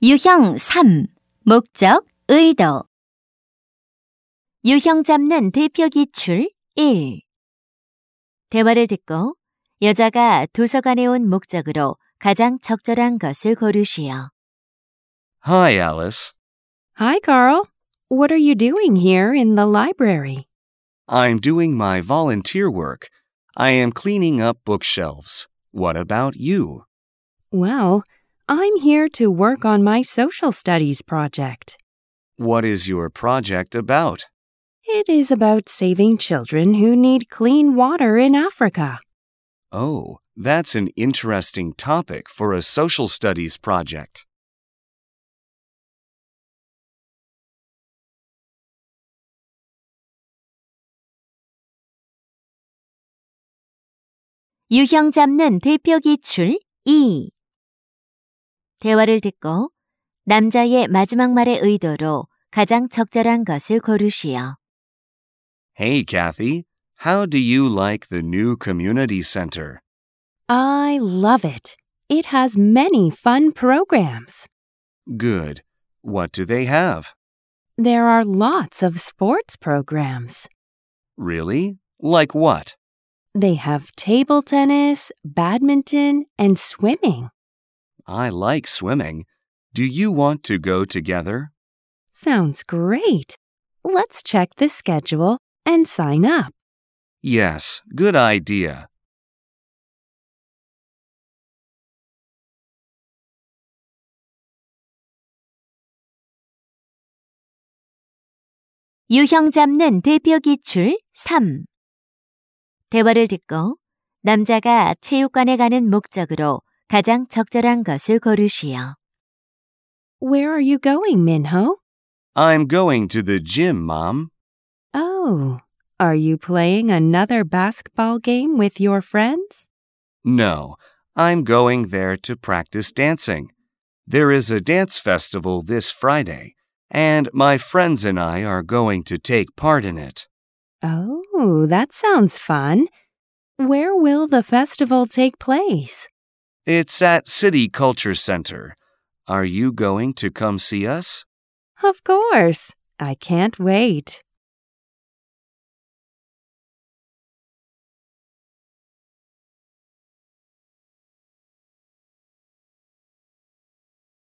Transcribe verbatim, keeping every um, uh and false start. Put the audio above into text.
유형 삼. 목적, 의도. 유형 잡는 대표 기출 일. 대화를 듣고 여자가 도서관에 온 목적으로 가장 적절한 것을 고르시오. Hi, Alice. Hi, Carl. What are you doing here in the library? I'm doing my volunteer work. I am cleaning up bookshelves. What about you? Well, I'm here to work on my social studies project. What is your project about? It is about saving children who need clean water in Africa. Oh, that's an interesting topic for a social studies project. 유형 잡는 대표 기출 이. 대화를 듣고 남자의 마지막 말의 의도로 가장 적절한 것을 고르시오. Hey, Kathy. How do you like the new community center? I love it. It has many fun programs. Good. What do they have? There are lots of sports programs. Really? Like what? They have table tennis, badminton, and swimming. I like swimming. Do you want to go together? Sounds great. Let's check the schedule and sign up. Yes, good idea. 유형 잡는 대표 기출 삼. 대화를 듣고 남자가 체육관에 가는 목적으로 가장 적절한 것을 고르시오. Where are you going, Minho? I'm going to the gym, Mom. Oh, are you playing another basketball game with your friends? No, I'm going there to practice dancing. There is a dance festival this Friday, and my friends and I are going to take part in it. Oh, that sounds fun. Where will the festival take place? It's at City Culture Center. Are you going to come see us? Of course. I can't wait.